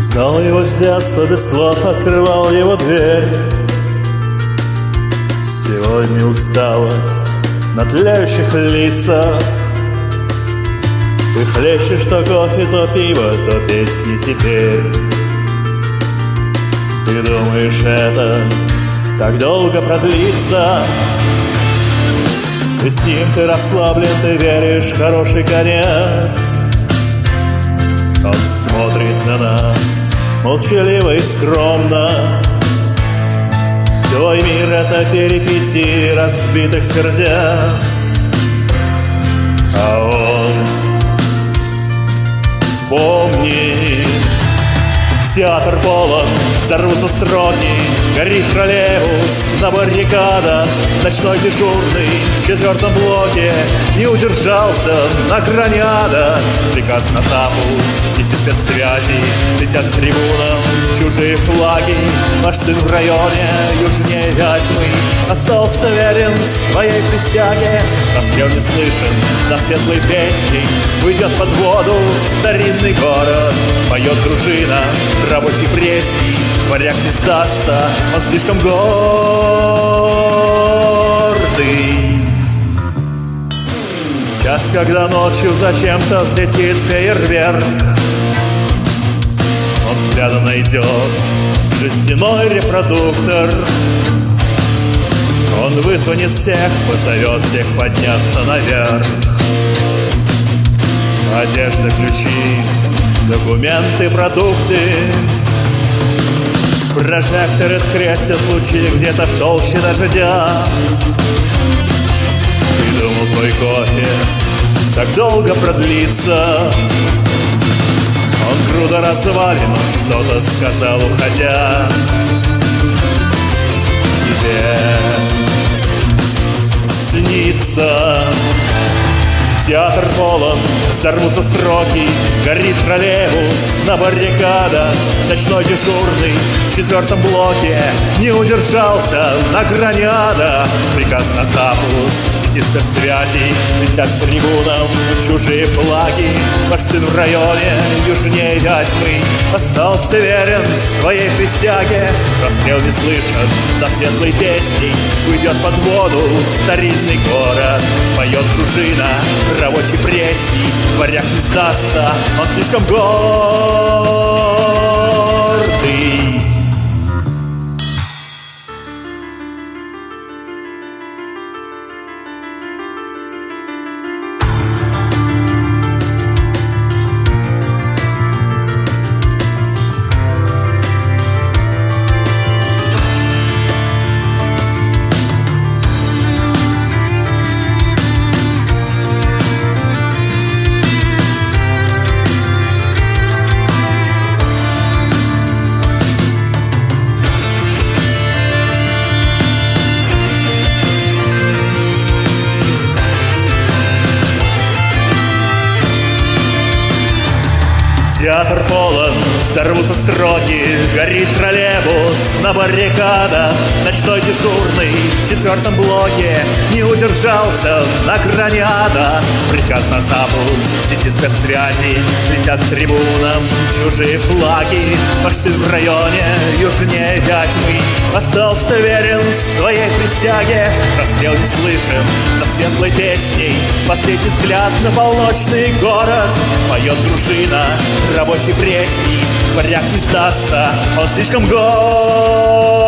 Знал его с детства, без слов открывал его дверь. Сегодня усталость на тлеющих лицах. Ты хлещешь то кофе, то пиво, то песни теперь. Ты думаешь, это так долго продлится? Ты с ним, ты расслаблен, ты веришь в хороший конец. Он смотрит на нас молчаливо и скромно. Твой мир — это перипетии разбитых сердец. А он помнит. Театр полон, взорвутся строки, горит троллейбус на баррикадах. Ночной дежурный в 4-м блоке не удержался на грани ада. Приказ на запуск сети спецсвязи, летят к трибунам чужие флаги. Наш сын в районе южнее Вязьмы остался верен своей присяге. Расстрел не слышен за светлой песней, уйдет под воду старинный город. Поет дружина рабочий пресний, варяг не сдастся, он слишком гордый. Час, когда ночью зачем-то взлетит фейерверк, он взглядом найдет жестяной репродуктор. Он вызвонит всех, позовет всех подняться наверх. Одежда, ключи, документы, продукты. Прожекторы скрестят лучи где-то в толще дождя. Ты думал, твой кофе так долго продлится? Он грудо развалин, он что-то сказал, уходя. Тебе снится. Театр полон, взорвутся строки, горит троллейбус на баррикадах. Ночной дежурный в 4-м блоке не удержался на грани ада. Приказ на запуск сети спецсвязи, летят к трибунам чужие флаги. Наш сын в районе южнее Вязьмы остался верен своей присяге. Расстрел не слышен за светлой песней, уйдет под воду старинный город. Поет дружина рабочий пресний, варяг не сдастся, он слишком гордый. Театр полон, взорвутся строки, горит троллейбус на баррикадах. Ночной дежурный в 4-м блоке не удержался на грани ада. Приказ на запуск сети спецсвязи, летят к трибунам чужие флаги. Наш сын в районе южнее Вязьмы остался верен своей присяге. Расстрел не слышен за светлой песней, последний взгляд на полночный город. Поет дружина рабочий пресний, варяг не сдастся, он слишком горд.